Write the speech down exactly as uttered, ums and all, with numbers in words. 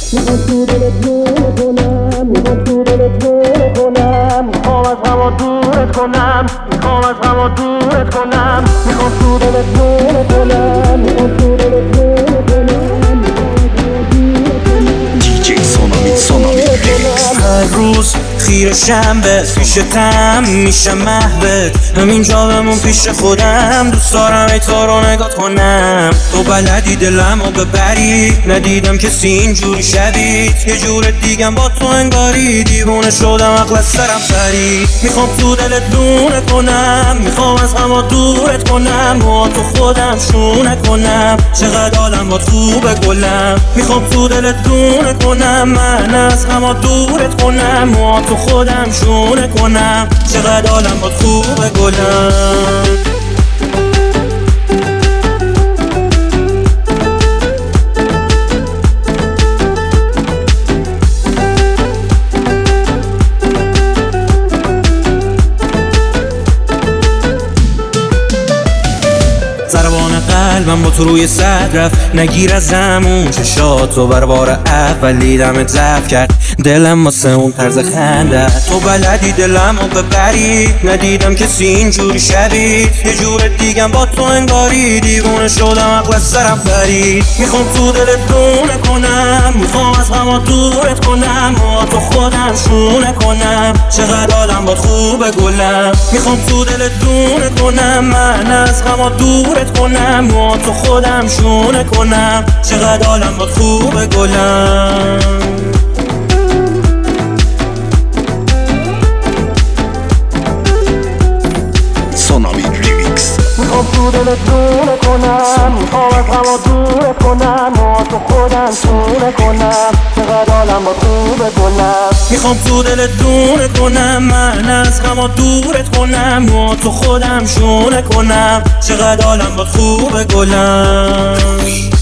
میخوام تو دلت نونه کنم، میخوام تو دلت نونه کنم، میخوام از هوا دورت کنم، میخوام از هوا دورت کنم، میخوام تو دلت نونه کنم، میخوام تو دلت نونه کنم، دیجی سونامی سونامی ریمیکس. هر روز خیرشم به پیشتم میشم محبت، همینجا بمون پیش خودم، دوست دارم ای تو رو نگاه کنم. تو بلدی دلمو ببری، ندیدم کسی اینجوری شبیت، یه جور دیگم با تو انگاری، دیوونه شدم عقل از سرم پرید. میخوام تو دلت لونه کنم، میخوام از هوا دورت کنم، با تو خودم شونه کنم، چقدر حالم با خوبه گلم. میخوام تو دلت لونه کنم، من از هوا دورت کنم، با تو خودم شونه کنم، چقدر حالم با خوبه گلم. ضربان قلبم با تو روی صد رفت، نگیر از زمون چشاتو بر بار اولی دمت ضعف کرد، دلم واسه اون طرز خنده. تو بلدی دلمو ببری، ندیدم کسی اینجوری شبیت، یه جور دیگم با تو انگاری، دیوونه شدم عقل از سرم پرید. میخوام تو دلت لونه کنم، میخوام از هوا دورت کنم، با تو خودم شونه کنم، چقدر حالم با خوبه گلم. میخوام تو دلت لونه کنم، من از هوا دورت کنم، با تو خودم شونه کنم، چقدر حالم با خوبه گلم. سونامی ریمیکس. میخوام تو دلت لونه کنم، میخوام از هوا دورت کنم، با تو خودم شونه کنم، چقدر حالم با خوبه گلم. میخوام تو دلت لونه کنم، من از هوا دورت کنم، با تو خودم شونه کنم، چقدر حالم با خوبه گلم.